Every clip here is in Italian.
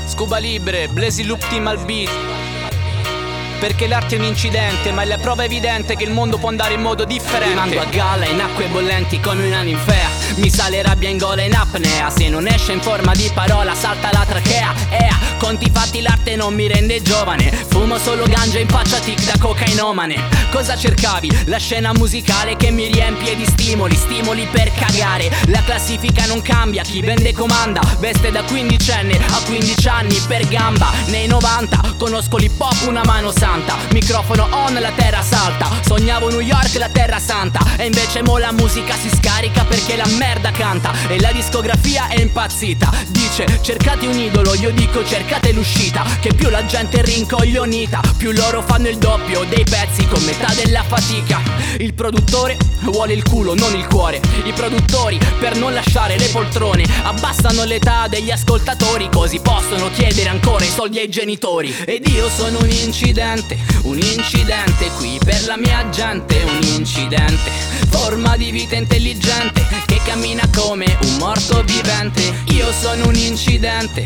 Scuba Libre, Blazy Loop Team al beat. Perché l'arte è un incidente, ma è la prova evidente che il mondo può andare in modo differente. Rimango a galla in acque bollenti come una ninfea. Mi sale rabbia in gola in apnea. Se non esce in forma di parola salta la trachea. Conti fatti l'arte non mi rende giovane. Fumo solo ganja in faccia tic da cocainomane. Cosa cercavi? La scena musicale che mi riempie di stimoli. Stimoli per cagare. La classifica non cambia, chi vende comanda. Veste da quindicenne a 15 anni per gamba. Nei 90 conosco l'hip hop una mano santa. Microfono on, la terra salta. Sognavo New York, la terra santa. E invece mo la musica si scarica perché la merda canta. E la discografia è impazzita. Dice cercate un idolo, io dico cercate l'uscita. Che più la gente è rincoglionita, più loro fanno il doppio dei pezzi con metà della fatica. Il produttore vuole il culo, non il cuore. I produttori, per non lasciare le poltrone, abbassano l'età degli ascoltatori, così possono chiedere ancora i soldi ai genitori. Ed io sono un incidente qui per la mia gente. Un incidente, forma di vita intelligente che cammina come un morto vivente. Io sono un incidente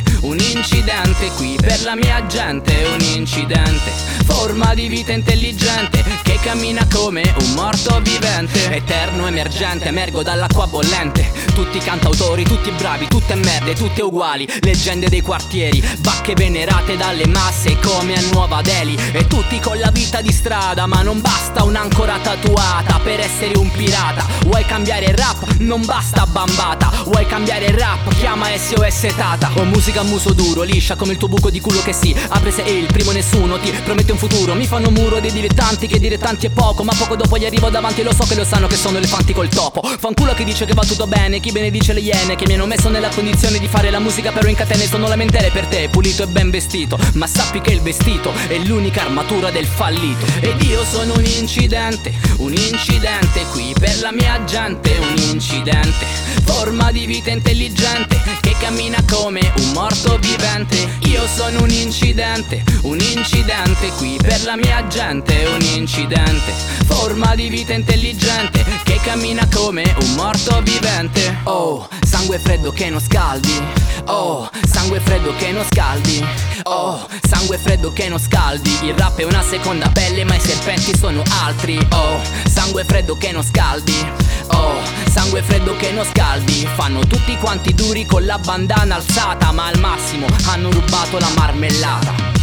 qui per la mia gente. Un incidente, forma di vita intelligente che cammina come un morto vivente. Eterno emergente, emergo dall'acqua bollente. Tutti cantautori, tutti bravi, tutte merde, tutte uguali. Leggende dei quartieri, vacche venerate dalle masse come a Nuova Delhi. E tutti con la vita di strada, ma non basta un'ancora tatuata per essere un pirata. Vuoi cambiare il rap? Non basta bambata. Vuoi cambiare il rap? Chiama SOS Tata. Ho musica a muso duro, liscia come il tuo buco di culo che si apre se è il primo nessuno ti promette un futuro. Mi fanno muro dei dilettanti, che dilettanti è poco, ma poco dopo gli arrivo davanti e lo so che lo sanno che sono elefanti col topo. Fanculo a chi dice che va tutto bene, chi benedice le iene che mi hanno messo nella condizione di fare la musica però in catene. Sono lamentele per te, pulito e ben vestito, ma sappi che il vestito è l'unica armatura del fallito. Ed io sono un incidente qui per la mia gente. Un incidente, forma di vita intelligente che cammina come un morto vivente. Io sono un incidente qui per la mia gente. Un incidente, forma di vita intelligente che cammina come un morto vivente. Oh, sangue freddo che non scaldi. Oh, sangue freddo che non scaldi. Oh, sangue freddo che non scaldi. Il rap è una seconda pelle ma i serpenti sono altri. Oh, sangue freddo che non scaldi. Oh, sangue freddo che non scaldi. Fanno tutti quanti duri con la bandana alzata, ma al massimo hanno rubato la marmellata.